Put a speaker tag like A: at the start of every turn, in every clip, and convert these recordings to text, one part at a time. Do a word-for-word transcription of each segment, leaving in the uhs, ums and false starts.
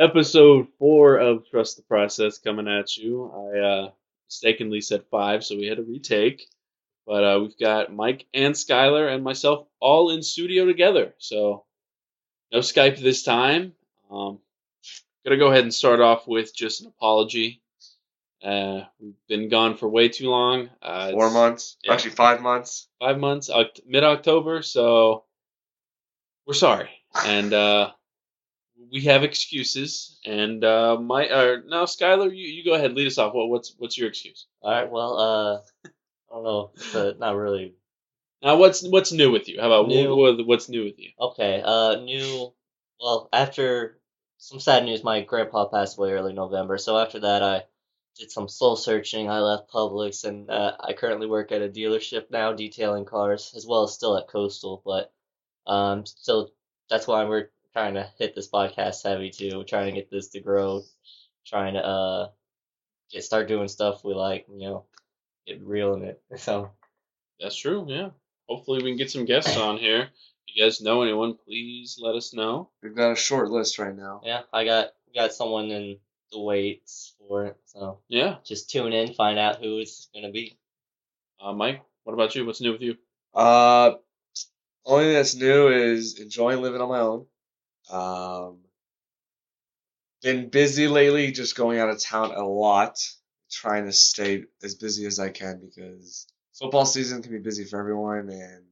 A: Episode four of Trust the Process coming at you. I uh, mistakenly said five, so we had to retake. But uh, we've got Mike and Skylar and myself all in studio together. So no Skype this time. Um, gonna go ahead and start off with just an apology. Uh, we've been gone for way too long. Uh,
B: Four
A: it's
B: months,
A: yeah.
B: actually five months.
A: five months, oct- mid October. So we're sorry, and uh, we have excuses. And uh, my uh, now, Skylar, you, you go ahead, lead us off. What what's what's your excuse?
C: All right. Well, uh, I don't know. But not really.
A: Now, what's what's new with you? How about
C: New.
A: what, what's new with you?
C: Okay. Uh, new. Well, after some sad news, my grandpa passed away early November. So after that, I did some soul searching. I left Publix, and uh, I currently work at a dealership now, detailing cars, as well as still at Coastal. But um, still, that's why we're trying to hit this podcast heavy too. Trying to get this to grow. Trying to uh get start doing stuff we like. You know, get real in it. So.
A: That's true. Yeah. Hopefully, we can get some guests on here. If you guys know anyone, please let us know.
B: We've got a short list right now.
C: Yeah, I got got someone in the waits for it, so
A: Yeah.
C: just tune in, find out who it's gonna be.
A: Uh, Mike, what about you? What's new with you?
B: Uh, only thing that's new is enjoying living on my own. Um, been busy lately, just going out of town a lot, trying to stay as busy as I can because football season can be busy for everyone, and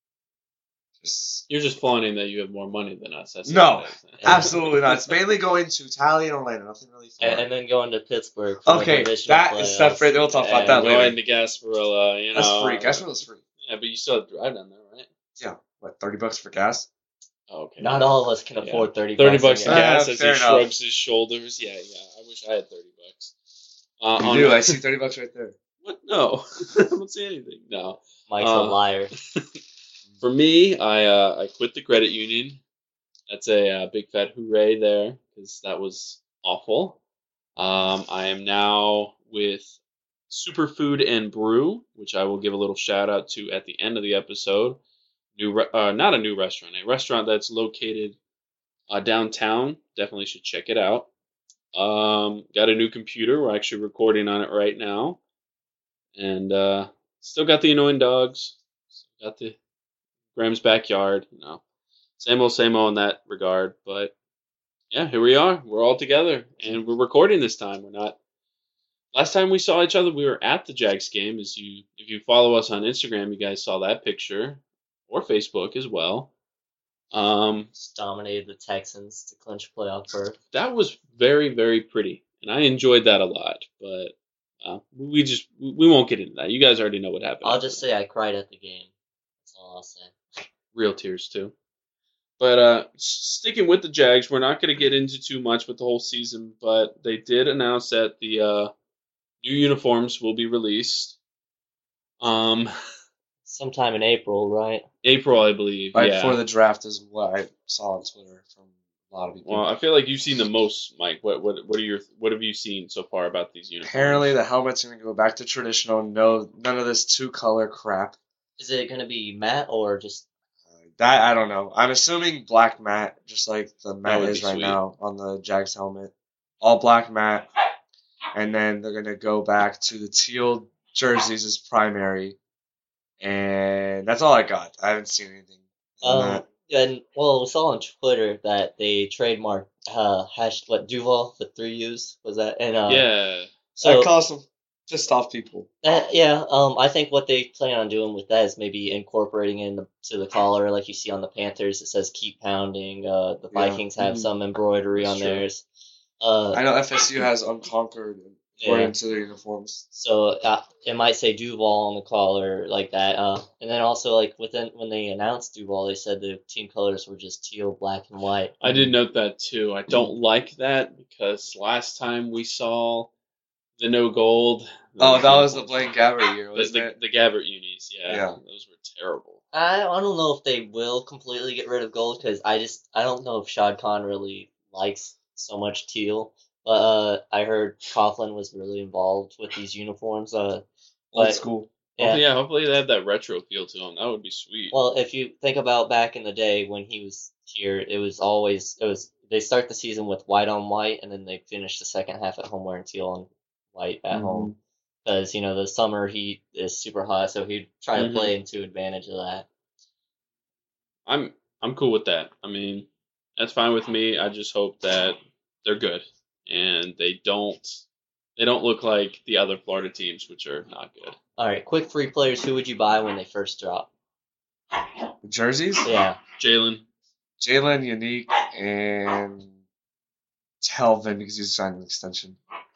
B: just
A: You're just flaunting that you have more money than us. That's
B: No.
A: what it is.
B: absolutely not. It's mainly going to Tally and Orlando. Nothing really fun.
C: And, and then going to Pittsburgh. For
B: Okay,
C: the divisional
B: that is
C: playoffs.
B: separate. We'll talk about
A: And
B: that
A: going
B: later.
A: to Gasparilla, you know.
B: That's free. Gasparillo's free.
A: Yeah, but you still have to drive down there, right?
B: Yeah, what thirty bucks for gas?
A: Oh, okay.
C: Not all of us can
A: Yeah.
C: afford thirty.
A: Thirty bucks
C: a
A: for
C: year.
B: Yeah,
A: gas as he
B: fair enough.
A: shrugs his shoulders. Yeah, yeah. I wish I had thirty bucks. Uh,
B: You
A: on-
B: do. I see thirty bucks right there.
A: What? No, I don't see anything. No.
C: Mike's
A: Uh,
C: a liar.
A: For me, I uh, I quit the credit union. That's a uh, big fat hooray there because that was awful. Um, I am now with Superfood and Brew, which I will give a little shout out to at the end of the episode. New, re- uh, not a new restaurant, a restaurant that's located uh, downtown. Definitely should check it out. Um, got a new computer. We're actually recording on it right now, and uh, still got the annoying dogs. Still got the Graham's backyard. You know, same old, same old in that regard. But yeah, here we are. We're all together, and we're recording this time. We're not. Last time we saw each other, we were at the Jags game. As you, if you follow us on Instagram, you guys saw that picture, or Facebook as well. Um,
C: Just dominated the Texans to clinch playoff berth.
A: that was very, very pretty, and I enjoyed that a lot. But uh, we just we won't get into that. You guys already know what happened.
C: I'll just say I cried at the game. That's all I'll say.
A: Real tears too. But uh, sticking with the Jags, we're not going to get into too much with the whole season. But they did announce that the uh, new uniforms will be released. Um,
C: Sometime in April, right?
A: April, I believe.
B: Right
A: yeah.
B: before the draft is what I saw on Twitter from a lot of people.
A: Well, I feel like you've seen the most, Mike. What what what are your what have you seen so far about these uniforms?
B: Apparently, the helmet's going to go back to traditional. No, none of this two color crap.
C: Is it gonna be matte or just?
B: Uh, that I don't know. I'm assuming black matte, just like the matte
A: would
B: is
A: be
B: right
A: sweet.
B: now on the Jags helmet. All black matte, and then they're going to go back to the teal jerseys as primary, and that's all I got. I haven't seen anything. on
C: Um,
B: that.
C: and well, we saw on Twitter that they trademarked uh hash what Duval with three U's was that and uh
A: Yeah.
C: so
B: that caused some pissed off people.
C: that, yeah um I think what they plan on doing with that is maybe incorporating in the, to the collar like you see on the Panthers it says keep pounding uh the
B: Yeah.
C: Vikings have
A: Mhm.
C: some embroidery
A: That's
C: on
A: true.
C: theirs uh
B: I know F S U has unconquered according
C: Yeah.
B: to their uniforms.
C: so uh, it might say Duval on the collar like that uh and then also like within when they announced Duval they said the team colors were just teal black and white.
A: I did note that too. I don't like that because last time we saw the no gold.
B: Oh, that was the Blaine Gabbert year,
A: the,
B: wasn't
A: the,
B: it?
A: the Gabbert unis. Yeah,
B: Yeah.
A: those were terrible.
C: I I don't know if they will completely get rid of gold because I just I don't know if Shad Khan really likes so much teal. But uh, I heard Coughlin was really involved with these uniforms. Uh,
B: Old
C: but
B: school.
C: yeah,
A: Hopefully, yeah, hopefully they have that retro feel to them. That would be sweet.
C: well, if you think about back in the day when he was here, it was always it was they start the season with white on white, and then they finish the second half at home wearing teal on white at
B: Mhm.
C: home. Because, you know, the summer heat is super hot, so he'd try to
A: Mhm.
C: play into advantage of that.
A: I'm I'm cool with that. I mean, that's fine with me. I just hope that they're good and they don't they don't look like the other Florida teams, which are not good.
C: All right, quick three players. Who would you buy when they first drop?
B: The jerseys?
C: Yeah.
A: Jalen,
B: Jalen, Unique, and Telvin because he's signed an extension.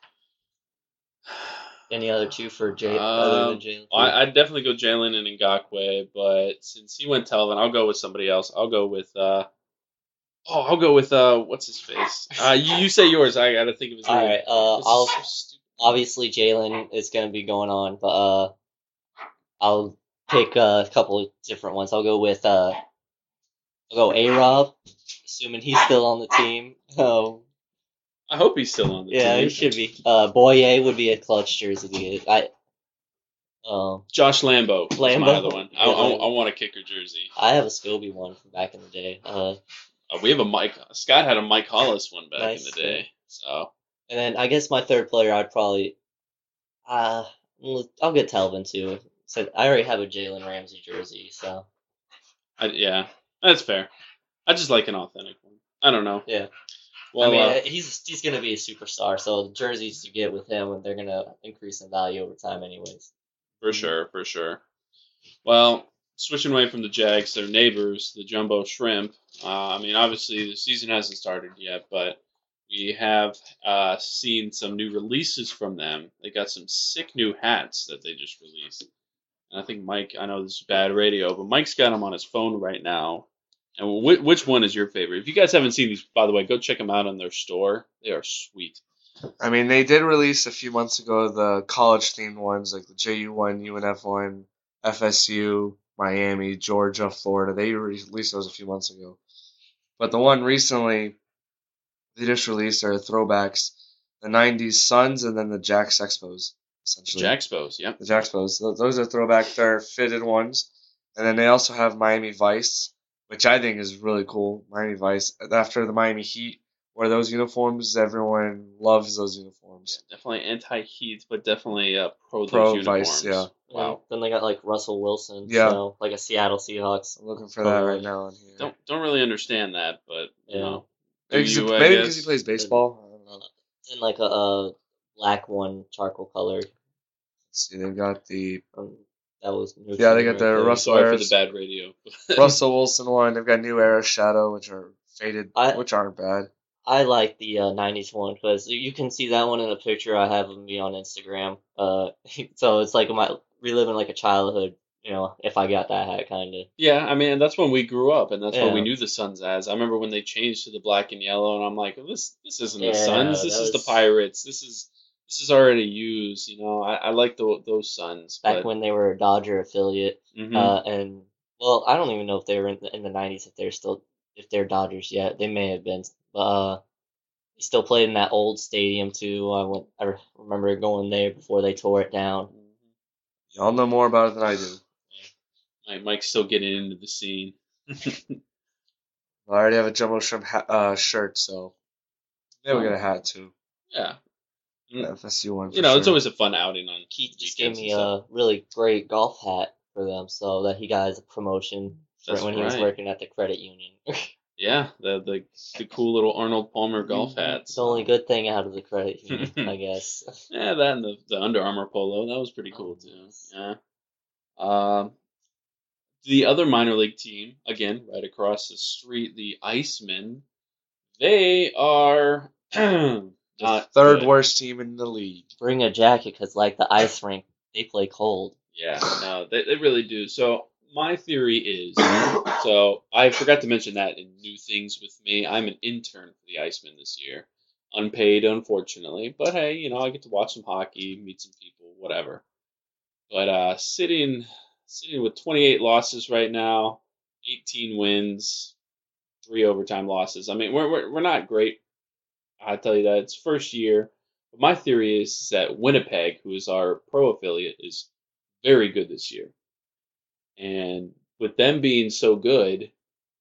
C: Any other two for Jay other
A: um,
C: than Jalen?
A: I, I'd definitely go Jalen and Ngakwe, but since he went Telvin, I'll go with somebody else. I'll go with uh oh, I'll go with uh what's his face? Uh, you, you say yours. I gotta think of his
C: All
A: name.
C: right. Uh,
A: This is
C: I'll
A: so stupid.
C: obviously Jalen is going to be going on, but uh, I'll pick uh, a couple of different ones. I'll go with uh, I'll go A Rob, assuming he's still on the team. Oh,
A: I hope he's still on the
C: yeah,
A: team.
C: he should be. Uh, Boye would be a clutch jersey to get. I um,
A: Josh Lambo, is my
C: Lambo?
A: other one. I,
C: Yeah,
A: I,
C: Lambo.
A: I want a kicker jersey.
C: I have a Scobie one from back in the day. Uh,
A: Uh, we have a Mike. Scott had a Mike Hollis one back
C: Nice,
A: in the day. So
C: and then I guess my third player, I'd probably uh, I'll get Telvin too. So I already have a Jalen Ramsey jersey, so
A: I, yeah, that's fair. I just like an authentic one. I don't know.
C: yeah.
A: Well,
C: I mean,
A: uh,
C: he's he's gonna be a superstar, so the jerseys you get with him, they're gonna increase in value over time, anyways.
A: for sure, for sure. Well, switching away from the Jags, their neighbors, the Jumbo Shrimp. Uh, I mean, obviously the season hasn't started yet, but we have uh, seen some new releases from them. They got some sick new hats that they just released. And I think Mike, I know this is bad radio, but Mike's got them on his phone right now. And wh- which one is your favorite? If you guys haven't seen these, by the way, go check them out on their store. They are sweet.
B: I mean, they did release a few months ago the college themed ones like the J U one, U N F one, F S U, Miami, Georgia, Florida. They released those a few months ago. But the one recently they just released are throwbacks, the nineties Suns and then the Jacks Expos, essentially.
A: Jaxpos, yep.
B: The Jaxpos. Th- Those are throwback. They're fitted ones. And then they also have Miami Vice, which I think is really cool. Miami Vice. After the Miami Heat wore those uniforms, everyone loves those
A: Yeah,
B: uniforms.
A: definitely anti-Heat, but definitely uh, pro,
B: Pro
A: those
B: Vice,
A: uniforms.
B: yeah.
A: Wow.
C: Then they got like Russell Wilson,
B: Yeah.
C: so like a Seattle Seahawks.
B: I'm looking for that
C: Pro-
B: right now on here.
A: Don't don't really understand that, but you
C: Yeah.
A: know, do
B: Maybe
A: you, I
B: maybe
A: guess?
B: because he plays baseball. I don't know. Let's
C: And like a, a black one, charcoal colored.
B: see, they've got the
C: Um, that was neutral
B: Yeah, they got
C: right
B: the
C: there.
B: Russell-
A: Sorry for
B: Wears-
A: the bad radio.
B: Russell Wilson one. They've got New Era Shadow, which are faded,
C: I-
B: which aren't bad.
C: I like the uh, nineties one because you can see that one in a picture I have of me on Instagram. Uh, so it's like my reliving like a childhood, you know, if I got that hat, kind of.
A: Yeah, I mean, that's when we grew up, and that's what we
C: Yeah.
A: knew the Suns as. I remember when they changed to the black and yellow, and I'm like, this this isn't the
C: Yeah,
A: Suns. This
C: that
A: is
C: was-
A: the Pirates. This is this is already used. You know, I, I like the, those Suns.
C: Back
A: but,
C: when they were a Dodger affiliate,
A: mhm.
C: uh, and well, I don't even know if they were in the, in the nineties if they're still if they're Dodgers yet. They may have been, but uh, they still played in that old stadium too. I went, I remember going there before they tore it down.
B: Y'all know more about it than I do.
A: Mike, Mike's still getting into the scene.
B: I already have a Jumbo Shrimp ha- uh, shirt, so maybe we get a hat too.
A: Yeah,
B: The F S U one. For
A: you know,
B: sure.
A: it's always a fun outing on
C: Keith just gave
A: weekends
C: me
A: and
C: a
A: stuff.
C: really great golf hat for them, so that he got as a promotion for
A: That's
C: when he was
A: right.
C: working at the credit union.
A: Yeah, the the the cool little Arnold Palmer golf hats.
C: It's the only good thing out of the credit union, I guess.
A: Yeah, that and the, the Under Armour polo. That was pretty cool,
C: Oh,
A: too.
C: nice.
A: Yeah. Um, the other minor league team, again, right across the street, the Icemen, they are
B: the
A: not
B: third
A: good.
B: worst team in the league.
C: Bring a jacket, because like the ice rink, they play cold.
A: Yeah, no, they, they really do. So my theory is, so I forgot to mention that in New Things with Me, I'm an intern for the Icemen this year. Unpaid, unfortunately. But hey, you know, I get to watch some hockey, meet some people, whatever. But uh, sitting sitting with twenty-eight losses right now, eighteen wins, three overtime losses. I mean, we're we're, we're not great. I tell you that it's first year. But my theory is that Winnipeg, who is our pro affiliate, is very good this year. And with them being so good,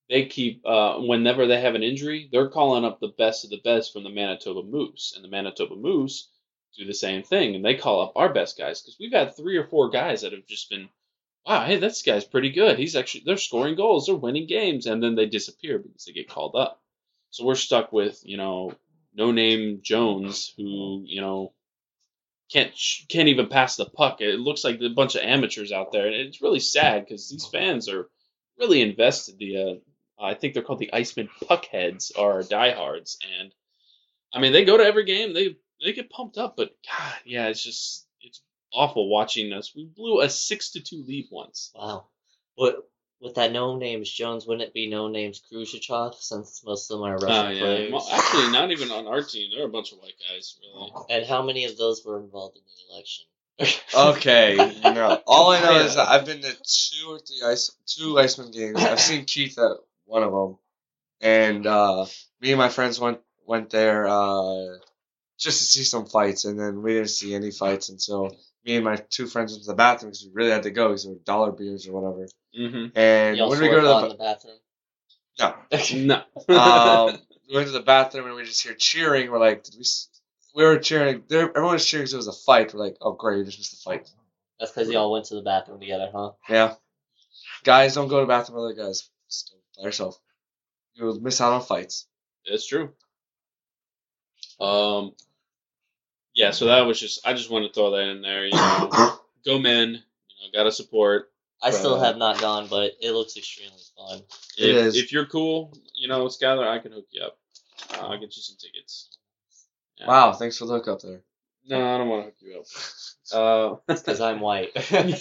A: they keep uh, whenever they have an injury, they're calling up the best of the best from the Manitoba Moose, and the Manitoba Moose do the same thing, and they call up our best guys because we've had three or four guys that have just been, wow, hey, this guy's pretty good. He's actually they're scoring goals, they're winning games, and then they disappear because they get called up. So we're stuck with you know no name Jones who you know can't can't even pass the puck. It looks like a bunch of amateurs out there, and it's really sad because these fans are really invested. The uh, I think they're called the Iceman Puckheads are diehards, and I mean they go to every game. They they get pumped up, but God, yeah, it's just it's awful watching us. We blew a six to two lead once.
C: Wow. What with that no names Jones, wouldn't it be no names Khrushchev since most of them are
A: Oh
C: Russian
A: yeah,
C: players?
A: well, actually, not even on our team. They're a bunch of white guys, really.
C: And how many of those were involved in the election?
B: Okay, no. All I know
A: Yeah.
B: is that I've been to two or three ice two Iceman games. I've seen Keith at one of them, and uh, me and my friends went went there uh, just to see some fights, and then we didn't see any fights until me and my two friends went to the bathroom because we really had to go because there were dollar beers or whatever.
A: Mm-hmm.
B: And
C: Y'all
B: when we
C: swore
B: go to
C: fought
B: the
C: in the bathroom.
B: no,
A: No.
B: um, we went to the bathroom and we just hear cheering. We're like, did we? s- We were cheering. There, everyone was cheering because it was a fight. We're like, oh great, we just missed the fight.
C: That's because y'all went to the bathroom together, huh?
B: Yeah. Guys, don't go to the bathroom with other guys. Just go by yourself. You'll miss out on fights.
A: It's true. Um, yeah, so that was just I just wanted to throw that in there. You know, go men. You know, gotta support.
C: I still
B: Right.
C: have not gone, but it looks extremely fun.
B: It
A: If
B: is.
A: if you're cool, you know, Skylar, I can hook you up. Uh, I'll get you some tickets. Yeah.
B: Wow, thanks for the hookup there.
A: No, I don't want to hook you up. Uh,
C: Because I'm white.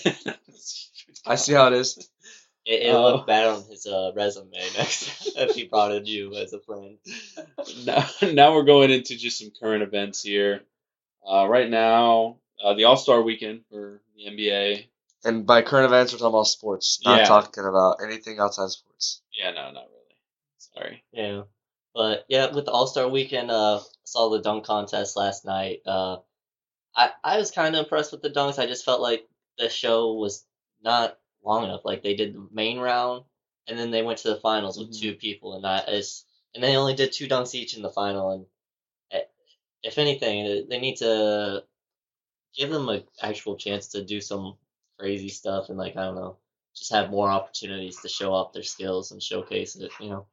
B: I see how it is.
C: It, it
A: Oh.
C: looked bad on his uh, resume next if he brought in you as a friend.
A: now, now we're going into just some current events here. Uh, right now, uh, the All Star Weekend for the N B A.
B: And by current events, we're talking about sports, not
A: Yeah.
B: talking about anything outside of sports.
A: Yeah, no, not really. Sorry.
C: Yeah, but yeah, with the All Star Weekend, uh, saw the dunk contest last night. Uh, I I was kind of impressed with the dunks. I just felt like the show was not long enough. Like they did the main round, and then they went to the finals with
A: Mhm.
C: two people, and that is, and they only did two dunks each in the final. And eh, if anything, eh, they need to give them an actual chance to do some crazy stuff, and like I don't know, just have more opportunities to show off their skills and showcase it. You know.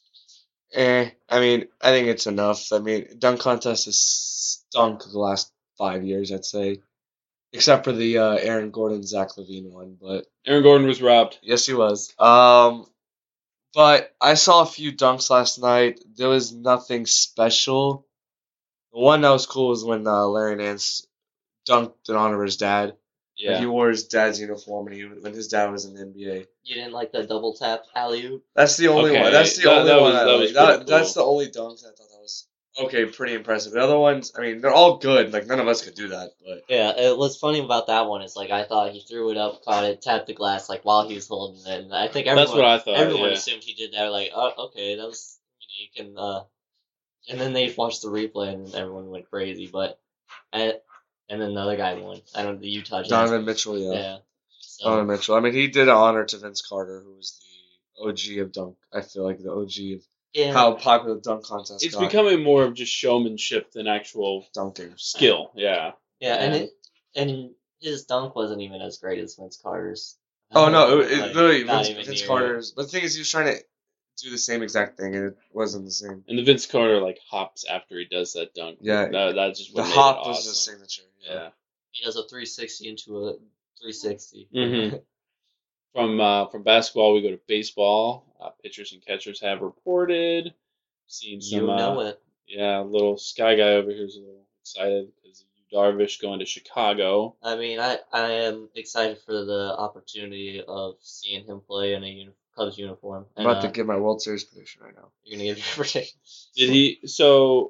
B: Eh, I mean, I think it's enough. I mean, dunk contest has stunk the last five years, I'd say, except for the uh, Aaron Gordon, Zach Levine one. But
A: Aaron Gordon was robbed.
B: yes, he was. Um, but I saw a few dunks last night. There was nothing special. The one that was cool was when uh, Larry Nance dunked in honor of his dad. Like,
A: Yeah.
B: he wore his dad's uniform and he, when his dad was in the N B A.
C: You didn't like the double tap alley oop?
B: That's the only
A: Okay,
B: one. That's the
A: that-
B: only
A: that
B: one
A: was-
B: I
A: that
B: like.
A: was
B: That,
A: pretty
B: That's the
A: cool.
B: only dunk I thought that was okay, pretty impressive. The other ones, I mean, they're all good. Like none of us could do that, but
C: Yeah, it, what's funny about that one is like I thought he threw it up, caught it, tapped the glass like while he was holding it. And I think everyone,
A: That's what I thought.
C: everyone
A: Yeah.
C: assumed he did that. Like, oh, okay, that was you can. Uh, and then they watched the replay and everyone went crazy. But and and then the other guy won. I don't know the Utah Jazz.
B: Donovan Mitchell, yeah.
C: Yeah. So
B: Donovan Mitchell. I mean, he did honor to Vince Carter, who was the O G of dunk. I feel like the O G of
C: yeah,
B: how popular the dunk contest
A: It's
B: got.
A: becoming more of just showmanship than actual
B: dunking.
A: skill. Yeah.
C: yeah, and
A: and-
C: it and his dunk wasn't even as great as Vince Carter's.
B: Oh no, it, it
C: Like,
B: literally
C: not
B: Vince,
C: even
B: Vince
C: near it.
B: Carter's. But the thing is, he was trying to do the same exact thing, and it wasn't the same.
A: And the Vince Carter like hops after he does that dunk.
B: Yeah,
A: That, that just
B: The
A: what made
B: hop
A: it
B: was
A: awesome.
B: his signature.
A: Yeah.
C: He does a three sixty into a three sixty.
A: Mhm. From uh, from basketball, we go to baseball. Uh, pitchers and catchers have reported. Seen some,
C: You know
A: uh,
C: it.
A: yeah, little Sky guy over here is a little excited because Yu Darvish going to Chicago.
C: I mean, I, I am excited for the opportunity of seeing him play in a uni- Cubs uniform.
B: I'm
C: And,
B: about
C: uh,
B: to give my World Series prediction right now.
C: you're gonna give your prediction.
A: Did he? So,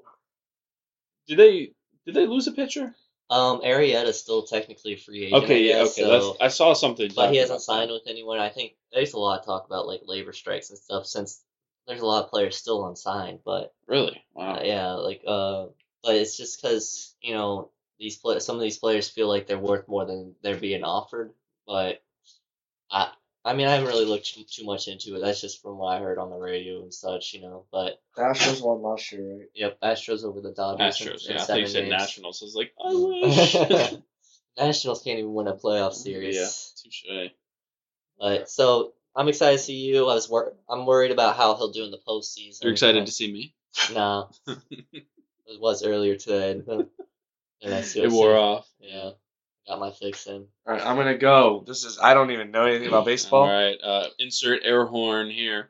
A: did they? Did they lose a pitcher?
C: Um, Arrieta's still technically a free agent.
A: Okay,
C: I
A: yeah,
C: guess,
A: okay.
C: so-
A: That's I saw something.
C: but he
A: talking
C: hasn't
A: about
C: signed
A: that.
C: with anyone. I think there's a lot of talk about like labor strikes and stuff since there's a lot of players still unsigned. But
A: Really? Wow.
C: uh, yeah, like uh, but it's just because you know these play- some of these players feel like they're worth more than they're being offered. But I I mean, I haven't really looked too, too much into it. That's just from what I heard on the radio and such, you know. But
B: The Astros won last year, right?
C: yep, Astros over the Dodgers. in-
A: Astros.
C: in
A: Yeah, I thought you
C: seven
A: said
C: games.
A: Nationals. I was like, I wish.
C: Nationals can't even win a playoff series.
A: Yeah, touche.
C: But so I'm excited to see you. I was wor- I'm worried about how he'll do in the postseason.
A: You're excited to see me?
C: No, it was earlier today. And I see
A: It wore off.
C: Yeah, got my fix in.
B: All right, I'm gonna go. This is I don't even know anything about baseball.
A: All right, uh, insert air horn here.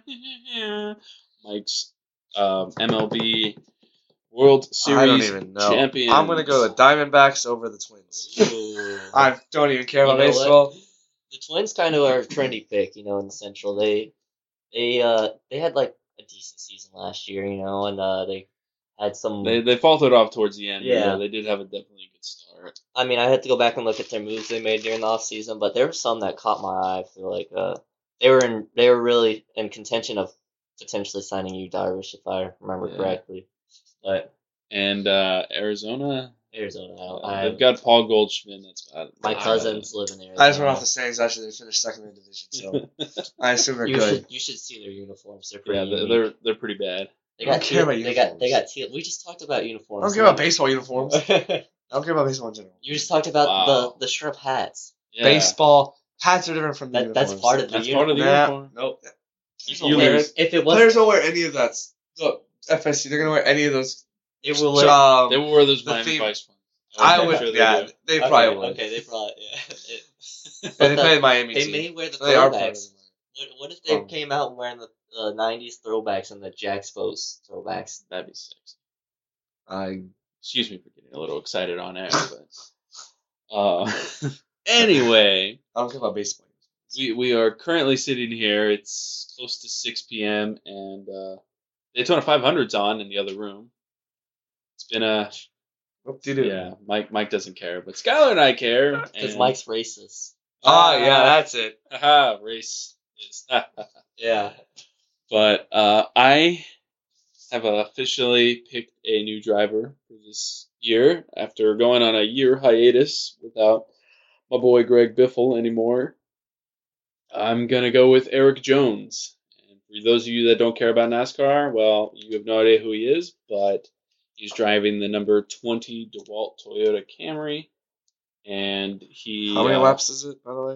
A: Mike's um, M L B World Series
B: I don't even know.
A: champion.
B: I'm gonna go the Diamondbacks over the Twins.
C: Ooh.
B: I don't even care
C: You
B: about
C: know what?
B: baseball.
C: The Twins kind of are a trendy pick, you know, in the Central. They they uh they had like a decent season last year, you know, and uh they had some.
A: They they faltered off towards the end. but
C: Yeah.
A: Yeah, they did have a definitely good start.
C: I mean, I had to go back and look at their moves they made during the off season, but there were some that caught my eye. I feel like uh they were in they were really in contention of potentially signing you, Darvish, if I remember
A: Yeah.
C: correctly. But
A: And uh, Arizona,
C: Arizona, I,
A: uh,
C: I
A: they've got Paul Goldschmidt. That's about
C: my
A: about
C: cousins
A: it.
C: live in Arizona.
B: I just went off the Saints. Actually, they finished second in the division, so I assume they're
C: You
B: good.
C: should you should see their uniforms. They're pretty.
A: Yeah, they're,
C: unique.
A: they're they're pretty bad.
C: They
B: I don't
C: got
B: care
C: teal,
B: about
C: they got they
B: uniforms.
C: got teal. We just talked about
B: I
C: uniforms.
B: don't care about baseball uniforms. I
C: you
B: don't care about baseball in general.
C: just talked about
A: Wow.
C: the the shrimp hats.
A: Yeah.
B: Baseball hats are different from the
C: That that's
B: uniforms.
C: part of the
A: That's
C: uniform.
A: part of the
B: Nah,
A: uniform.
B: Nope.
C: You-
B: Players
A: you
B: don't wear
A: lose.
B: it.
C: If it was,
B: Players don't wear any of that. Look, F S C, they're gonna wear any of those.
C: it will. Wear,
B: Um,
A: They will wear those
B: the
A: Miami
B: theme-
A: Vice ones.
B: I
A: I'm
B: would.
A: sure they
B: yeah,
A: do.
B: they
C: okay,
B: probably would.
C: Okay, they probably yeah. It-
B: And
C: but
B: they
C: the-
B: play Miami
C: they
B: too.
C: may wear the
B: They are part of
C: throwbacks.
B: it.
C: What, what if they
B: Um,
C: came out wearing the uh, nineties throwbacks and the Jax Expos throwbacks?
A: That'd be sexy.
B: I
A: Excuse me for getting a little excited on air, but uh, anyway,
B: I don't care about baseball.
A: we we are currently sitting here. It's close to six p.m. and uh, Daytona five hundred's on in the other room. It's been a
B: What do you do?
A: yeah. Mike Mike doesn't care, but Skylar and I care.
C: Because
A: and-
C: Mike's racist.
B: Ah, yeah, that's it.
A: haha, race is.
C: Yeah.
A: But uh, I have officially picked a new driver for this year after going on a year hiatus without my boy Greg Biffle anymore. I'm going to go with Eric Jones. And for those of you that don't care about NASCAR, well, you have no idea who he is, but he's driving the number twenty DeWalt Toyota Camry. And he.
B: How many
A: uh,
B: laps is it, by the way?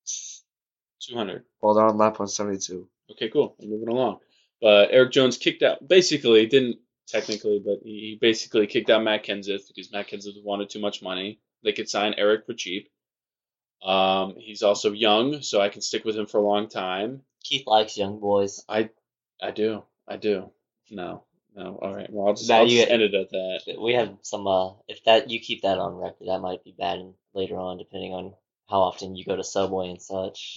A: two hundred.
B: Well, they're on lap one seventy-two.
A: Okay, cool. I'm moving along. But Eric Jones kicked out, basically, didn't technically, but he basically kicked out Matt Kenseth because Matt Kenseth wanted too much money. They could sign Eric for cheap. Um, he's also young, so I can stick with him for a long time.
C: Keith likes young boys.
A: I do. I do. No. No. All right. Well, I'll just,
C: Now
A: I'll
C: you
A: just
C: get-
A: end it at that.
C: We have some. Uh, if that you keep that on record, that might be bad in, later on, depending on how often you go to Subway and such.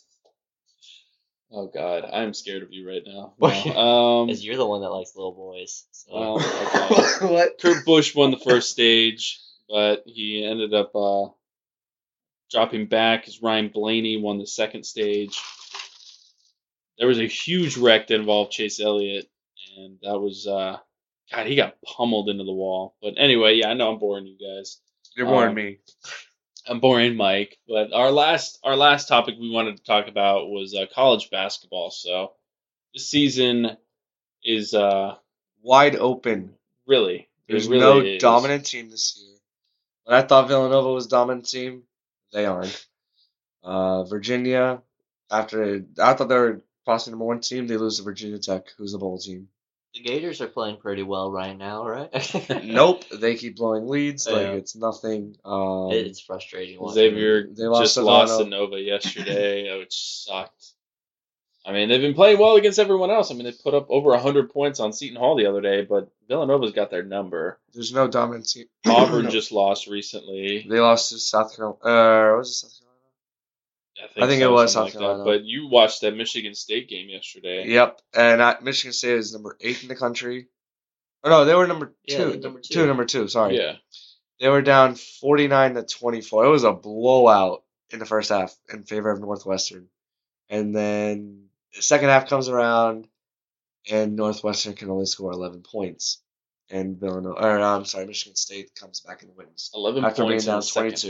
A: Oh, God. I'm scared of you right now. No, um,
C: Because you're the one that likes little boys. So.
A: well, okay.
B: What?
A: Kurt Busch won the first stage, but he ended up uh, dropping back as Ryan Blaney won the second stage. There was a huge wreck that involved Chase Elliott, and that was, uh, God, he got pummeled into the wall. But anyway, yeah, I know I'm boring you guys.
B: You're boring
A: Um,
B: me.
A: I'm boring Mike. But our last our last topic we wanted to talk about was uh, college basketball. So this season is uh,
B: Wide open.
A: really, it
B: There's
A: really
B: no
A: is.
B: dominant team this year. When I thought Villanova was dominant team, they aren't. Uh, Virginia, after I thought they were possibly number one team, they lose to Virginia Tech, who's the bowl team.
C: The Gators are playing pretty well right now, right?
B: Nope, they keep blowing leads like
C: Yeah.
B: it's nothing. Um,
C: It's frustrating. watching
A: Xavier
B: They lost
A: just
B: to
A: lost to
B: Villanova.
A: Nova yesterday, which sucked. I mean, they've been playing well against everyone else. I mean, they put up over one hundred points on Seton Hall the other day, but Villanova's got their number.
B: There's no dominant team.
A: Auburn
B: No.
A: just lost recently.
B: They lost to South Carolina. Uh, was it South Carolina?
A: I
B: think it
A: so,
B: was
A: something
B: South
A: like that.
B: Carolina.
A: But you watched that Michigan State game yesterday.
B: Yep, and I, Michigan State is number eight in the country. Oh no, they were number
C: Yeah,
B: two.
C: they're number two.
B: two, number two. Sorry.
A: Yeah.
B: They were down forty-nine to twenty-four. It was a blowout in the first half in favor of Northwestern. And then the second half comes around, and Northwestern can only score eleven points. And Villanova, or I'm sorry, Michigan State comes back and wins.
A: eleven
B: After being
A: points in
B: down
A: the second
B: twenty-two.
A: half.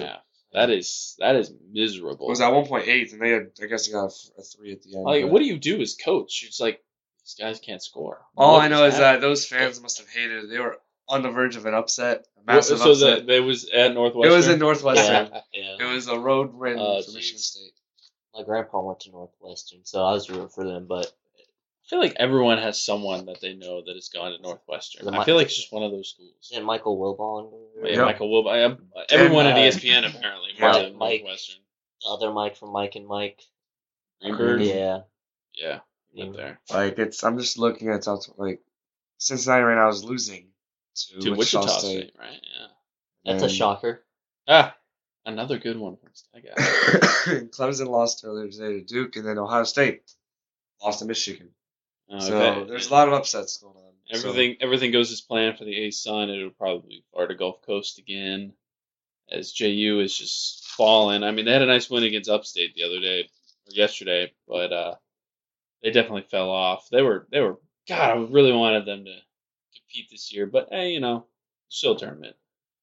A: That is that is miserable.
B: It was at one point eight, and they had, I guess, they got a, f- a three at the end.
A: Like,
B: but-
A: what do you do as coach? It's like these guys can't score.
B: All
A: What
B: I know is
A: happening?
B: that those fans must have hated it. They were on the verge of an upset, a
A: Well,
B: massive
A: so
B: upset.
A: that it was at Northwestern.
B: It was in Northwestern.
C: Yeah, yeah.
B: It was a road win
A: Oh,
B: for
A: jeez.
B: Michigan State.
C: My grandpa went to Northwestern, so I was rooting for them. But
A: I feel like everyone has someone that they know that has gone to Northwestern.
C: The
A: I
C: Mi-
A: feel like it's just one of those schools.
C: and Michael Wilbon,
A: Yeah,
B: Yep.
A: Michael Wilbon. I have, everyone
C: And,
A: at
C: uh,
A: E S P N apparently
B: yeah.
A: went to
C: Mike-
A: Northwestern.
C: the other Mike from Mike and Mike.
A: Greenberg.
C: Yeah.
A: Yeah, went there.
B: Like it's, I'm just looking at top, like Cincinnati right now is losing to,
A: To
B: Wichita,
A: Wichita
B: State.
A: State, right? Yeah.
C: That's a
B: And-
C: shocker.
A: Ah, another good one from Sky Guy.
B: Clemson lost earlier today to Duke, and then Ohio State lost to Michigan.
A: Uh,
B: so
A: if
B: there's a lot of upsets going on. So-
A: Everything everything goes as planned for the A-Sun. It'll probably be Florida Gulf Coast again, as J U is just falling. I mean, they had a nice win against Upstate the other day or yesterday, but uh, they definitely fell off. They were they were God. I really wanted them to compete this year, but hey, you know, still a tournament.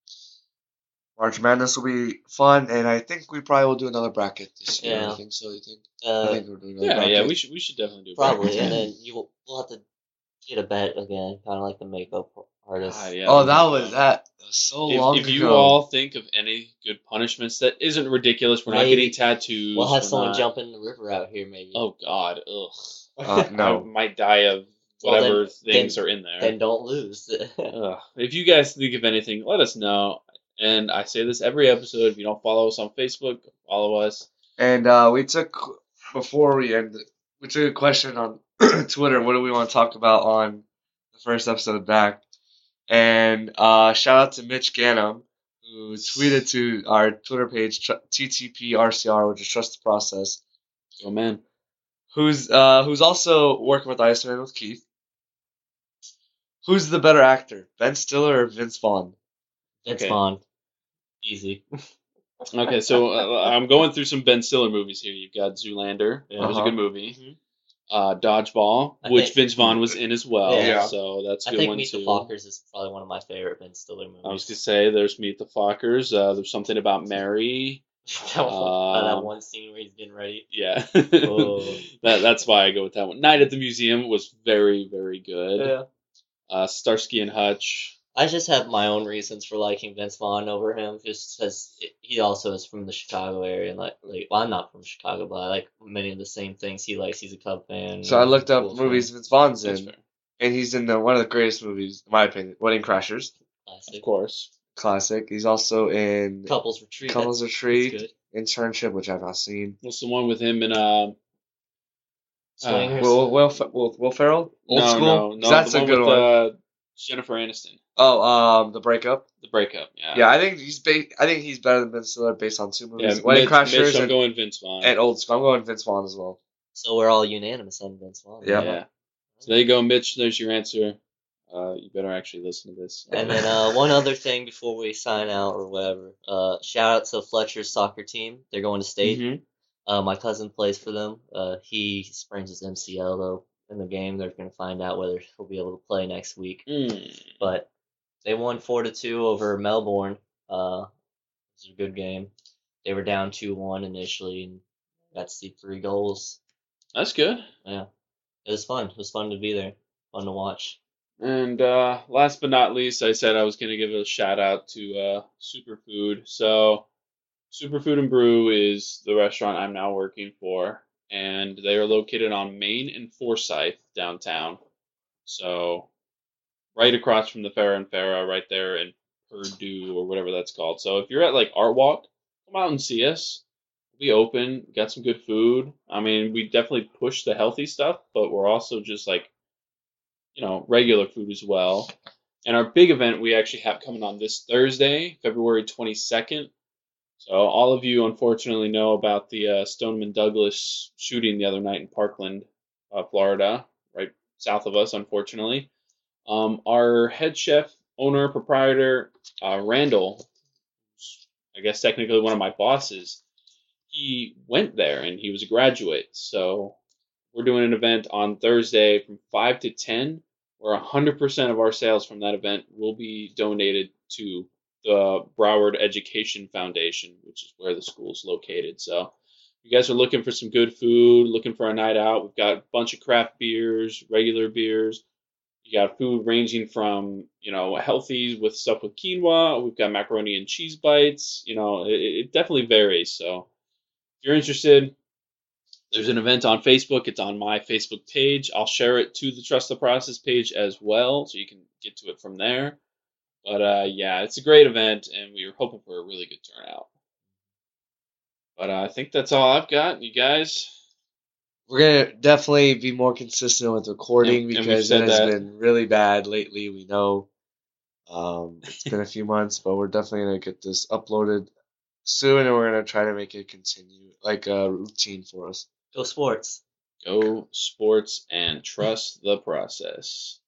B: March Madness will be fun, and I think we probably will do another bracket this year.
C: Yeah.
B: I think so. You think? I
C: Uh,
B: think we're doing another
A: Yeah,
B: bracket.
A: yeah, we should we should definitely do a
C: probably,
A: bracket.
C: and then you will, we'll have to get a bet again, kind of like the makeup artist.
A: God, yeah,
B: Oh,
A: that'd
B: that
A: be
B: was
A: fun.
B: that was so long
A: If, if
B: ago.
A: you all think of any good punishments that isn't ridiculous, we're not
C: Maybe.
A: getting tattoos.
C: We'll have
A: we're
C: someone
A: not-
C: jump in the river out here, maybe.
A: Oh God, ugh.
B: Uh, no.
A: I might die of
C: Well, then-
A: whatever things
C: then-
A: are in there.
C: Then don't lose.
A: Ugh. If you guys think of anything, let us know. And I say this every episode. If you don't follow us on Facebook, follow us.
B: And uh, we took before we end, we took a question on Twitter. What do we want to talk about on the first episode back? And uh, shout out to Mitch Ganem, who tweeted to our Twitter page tr- T T P R C R, which is Trust the Process,
A: Oh man,
B: who's uh, who's also working with Iceman with Keith. Who's the better actor, Ben Stiller or Vince Vaughn?
C: It's
A: Okay.
C: fun. Easy.
A: okay. So uh, I'm going through some Ben Stiller movies here. You've got Zoolander. That was a
B: Uh-huh.
A: good movie.
C: Mhm.
A: Uh, Dodgeball,
C: I
A: which
C: think-
A: Vince Vaughn was in as well.
C: Yeah.
A: So that's a
C: I
A: good
C: think
A: one
C: Meet
A: too.
C: the Fockers is probably one of my favorite Ben Stiller movies.
A: I was gonna say there's Meet the Fockers. Uh, there's something about Mary.
C: that, one, uh, that
A: Um,
C: one scene where he's getting ready.
A: Yeah,
C: Oh.
A: that that's why I go with that one. Night at the Museum was very very good. Uh, Starsky and Hutch.
C: I just have my own reasons for liking Vince Vaughn over him, just because he also is from the Chicago area, and like, like, well, I'm not from Chicago, but I like many of the same things he likes. He's a Cub fan.
B: So I looked up
C: Bulls
B: movies
C: fan.
B: Vince Vaughn's
A: That's
B: in,
A: fair.
B: and he's in the, one of the greatest movies, in my opinion, Wedding Crashers,
C: Classic.
A: Of course.
B: classic. He's also in
C: Couples Retreat.
B: Couples
C: that's-
B: Retreat,
C: that's good.
B: Internship, which I've not seen.
A: What's the one with him and um?
C: Swingers.
B: Will Will Fe- Will, Will Ferrell? Old
A: no,
B: School.
A: no,
B: 'Cause
A: no.
B: That's
A: the
B: a
A: one
B: good
A: with,
B: one.
A: Uh, Jennifer Aniston.
B: Oh, um, The Breakup.
A: The Breakup. Yeah.
B: Yeah, I think he's ba- I think he's better than Ben Stiller based on two
A: Yeah.
B: movies, Wedding
A: Mitch,
B: Crashers
A: Mitch, I'm
B: and,
A: going Vince Vaughn.
B: and Old School. I'm going Vince Vaughn as well.
C: So we're all unanimous on Vince Vaughn.
B: Yeah.
A: Yeah. So there you go, Mitch. There's your answer. Uh, you better actually listen to this.
C: And then uh, one other thing before we sign out or whatever. Uh, shout out to Fletcher's soccer team. They're going to state.
A: Mhm.
C: Uh, my cousin plays for them. Uh, he sprains his M C L though in the game. They're going to find out whether he'll be able to play next week.
A: Mm.
C: But they won four to two over Melbourne. Uh, it was a good game. They were down two one initially and got to see three goals.
A: That's good.
C: Yeah, it was fun. It was fun to be there. Fun to watch.
A: And uh, last but not least, I said I was going to give a shout out to uh, Superfood. So, Superfood and Brew is the restaurant I'm now working for, and they are located on Main and Forsyth downtown. So, right across from the Farrah and Farrah, right there in Purdue or whatever that's called. So, if you're at like Art Walk, come out and see us. We'll be open. Got some good food. I mean, we definitely push the healthy stuff, but we're also just like, you know, regular food as well. And our big event we actually have coming on this Thursday, February twenty-second. So all of you unfortunately know about the uh, Stoneman Douglas shooting the other night in Parkland, uh, Florida, right south of us, unfortunately. Um, our head chef, owner, proprietor, uh, Randall, I guess technically one of my bosses, he went there and he was a graduate. So we're doing an event on Thursday from five to ten, where one hundred percent of our sales from that event will be donated to the Broward Education Foundation, which is where the school's located. So if you guys are looking for some good food, looking for a night out, we've got a bunch of craft beers, regular beers. You got food ranging from, you know, healthy with stuff with quinoa. We've got macaroni and cheese bites. You know, it, it definitely varies. So if you're interested, there's an event on Facebook. It's on my Facebook page. I'll share it to the Trust the Process page as well, so you can get to it from there. But uh, yeah, it's a great event, and we were hoping for a really good turnout. But uh, I think that's all I've got. You guys?
B: We're going to definitely be more consistent with recording
A: And- and we've
B: because
A: said
B: it has
A: that.
B: been really bad lately, we know. Um, it's been a few months, but we're definitely going to get this uploaded soon, and we're going to try to make it continue, like a routine for us.
C: Go sports.
A: Go sports and trust the process.